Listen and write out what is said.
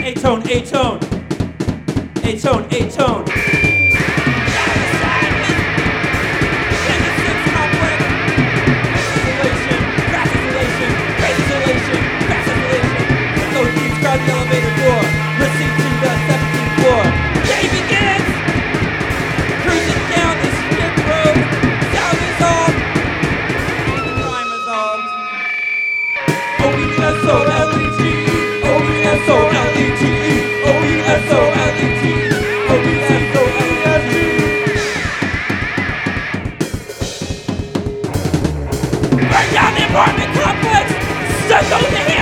A-tone, A-tone. A-tone, A-tone. Crowd the elevator door, proceed to the 17th floor. Day begins! Cruising down the skid road, sound resolved, crime resolved. O-E-S-O-L-E-T, O-E-S-O-L-E-T, O-E-S-O-L-E-T, O-E-S-O-L-E-T. Burn down the apartment complex, send those to